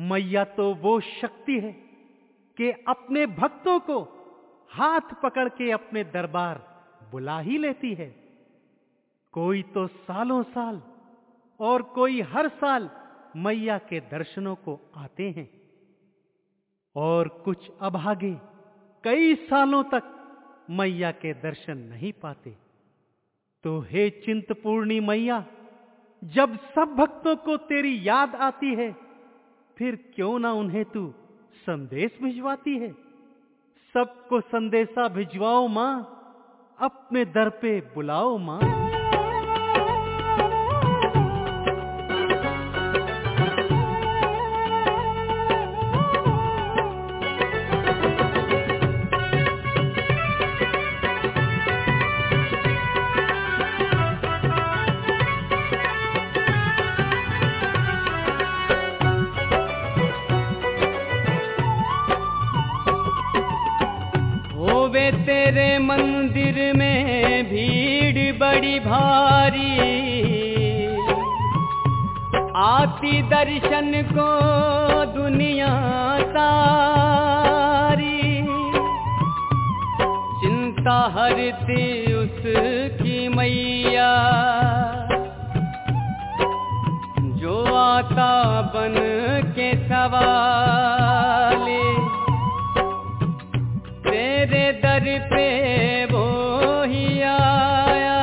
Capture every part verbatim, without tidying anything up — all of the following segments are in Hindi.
मैया तो वो शक्ति है कि अपने भक्तों को हाथ पकड़ के अपने दरबार बुला ही लेती है। कोई तो सालों साल और कोई हर साल मैया के दर्शनों को आते हैं, और कुछ अभागे कई सालों तक मैया के दर्शन नहीं पाते। तो हे चिंतपूर्णी मैया, जब सब भक्तों को तेरी याद आती है, फिर क्यों ना उन्हें तू संदेश भिजवाती है। सबको संदेशा भिजवाओ मां, अपने दर पे बुलाओ मां। तेरे मंदिर में भीड़ बड़ी भारी, आती दर्शन को दुनिया सारी। चिंता हरती उसकी मैया, जो आता बन के सवाले। तेरे दर पे वो ही आया,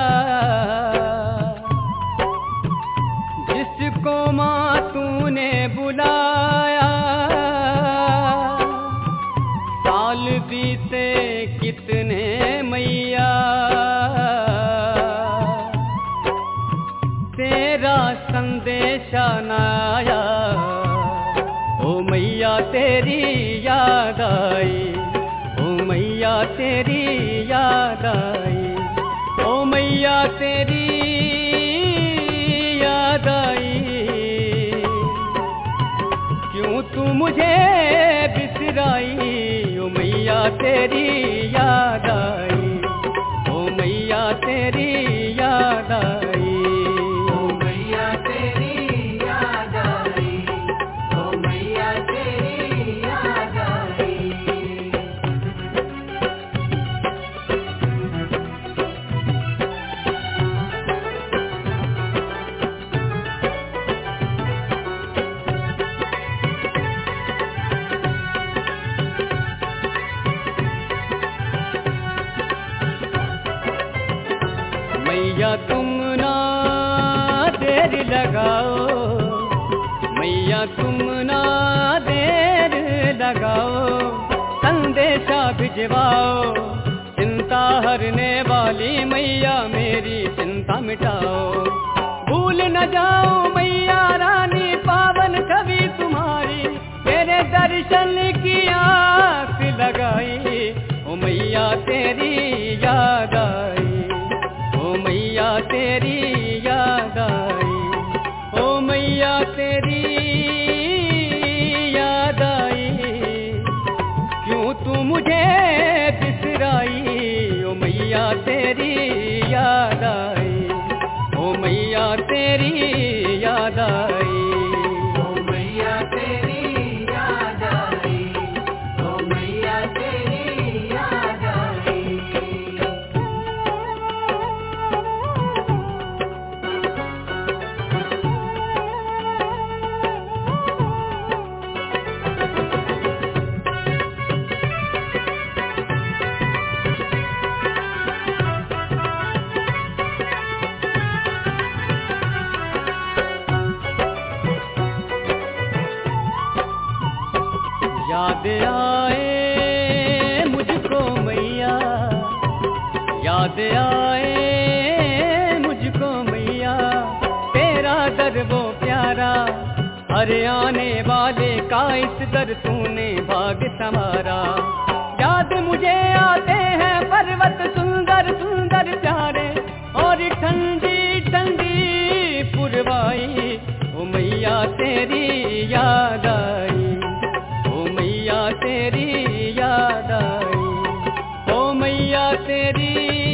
जिसको माँ तूने बुलाया। साल बीते कितने मैया, तेरा संदेशा न आया। ओ मैया तेरी याद आई, मैया तेरी याद आई। ओ मैया तेरी याद आई, क्यों तू मुझे बिसराई। ओ मैया तेरी याद आई, ओ मैया तेरी याद आई। ओ मैया तेरी याद आई, ओ मैया तेरी याद आई। मैया तुम ना देर लगाओ, मैया तुम ना देर लगाओ। संदेशा भिजवाओ, चिंता हरने वाली मैया मेरी चिंता मिटाओ। भूल न जाओ मैया रानी पावन छवि तुम्हारी, तेरे दर्शन की आस लगाई। ओ मैया तेरी याद आई, ओ मैया तेरी याद आई। ओ मैया तेरी याद आई, क्यों तू मुझे बिसराई। ओ मैया तेरी याद आई, ओ मैया तेरी याद आई। ओ मैया तेरी याद आई, ओ मैया तेरी याद आई। याद आए मुझको मैया, याद आए मुझको मैया। तेरा दर वो प्यारा, हर आने वाले का इस दर तूने भाग संवारा। याद मुझे आते हैं पर्वत सुंदर सुंदर प्यारे, और ठंडी ठंडी पुरवाई। ओ मैया तेरी याद आई, ओ मैया तेरी याद आई। ओ मैया तेरी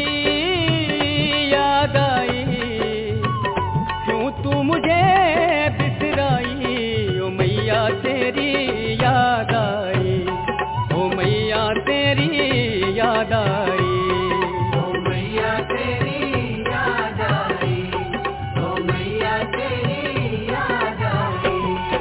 याद आई, क्यों तू मुझे बिसराई। ओ मैया मैया तेरी याद आई, ओ मैया तेरी याद आई। ओ मैया तेरी याद आई, ओ मैया तेरी याद आई।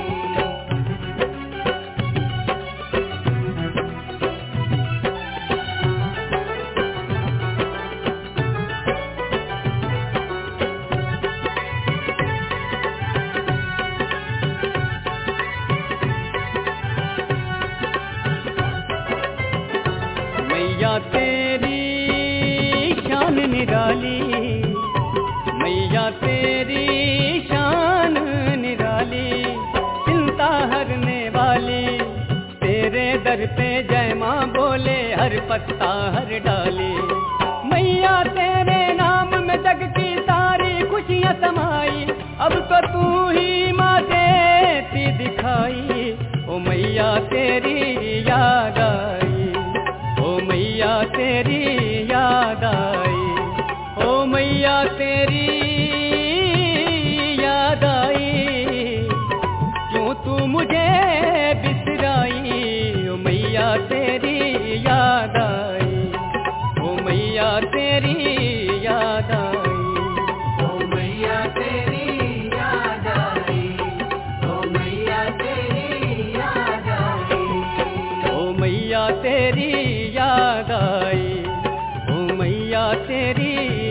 मैया तेरी शान निराली, मैया तेरी शान निराली, चिंता हरने वाली, तेरे दर पे जय माँ बोले हर पत्ता हर डाली। मैया तेरे नाम में जग की सारी खुशियाँ समाई, अब तो तू ही माँ देती दिखाई, ओ मैया तेरी याद आई, ओ मैया तेरी याद आई, ओ मैया तेरी याद आई, क्यों तू मुझे बिसराई, ओ मैया तेरी याद आई, ओ मैया तेरी याद आई। ओ मैया तेरी याद आई, ओ मैया तेरी याद आई। ओ मैया तेरी याद आई, ओ मैया तेरी